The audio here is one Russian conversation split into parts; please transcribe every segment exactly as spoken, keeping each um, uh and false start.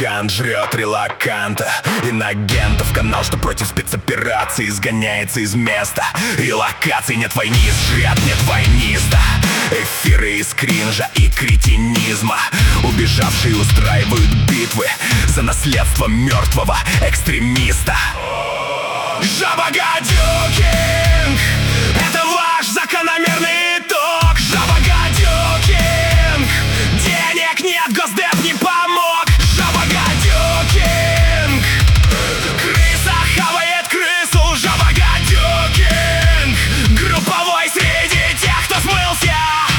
Релакант жрет релаканта. Инагентов канал, что против спецоперации изгоняется из места. Релокации нет войны, сжрят нет войниста. Эфиры из кринжа и кретинизма. Убежавшие устраивают битвы за наследство мертвого экстремиста. Жаба-гадюкинг — это ваш закономерный итог. Жаба-гадюкинг — денег нет, госдеп не помог. Жаба-гадюкинг — крыса хавает крысу. Жаба-гадюкинг — групповой среди тех, кто смылся.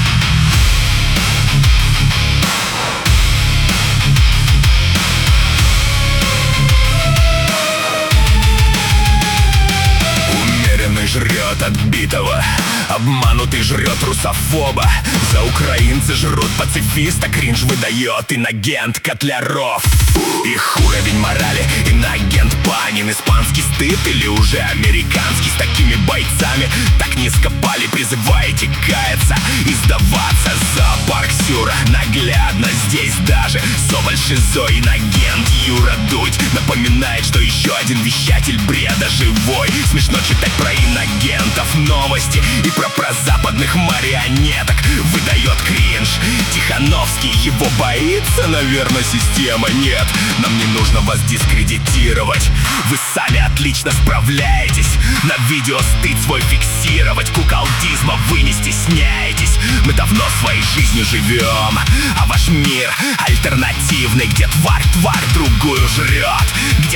Жрет отбитого, обманутый жрет русофоба. За украинцы жрут пацифиста, кринж выдает инагент Котляров. Их уровень морали инагент Панин. Испанский стыд или уже американский? С такими бойцами так низко пали. Призываете каяться и сдаваться. Зоопарк Сюра наглядно здесь даже. Соболь Шизо, инагент Юра Дудь напоминает, что еще один вещатель бреда живой. Смешно читать про инагентов новости и про прозападных марионеток. Выдает кринж Тихановский, его боится, наверное, система. Нет, нам не нужно вас дискредитировать. Вы сами отлично справляетесь. На видео стыд свой фиксировать. Куколдизма вы не стесняетесь. Мы давно своей жизнью живем, а ваш мир альтернативный, где тварь тварь другую жрет, где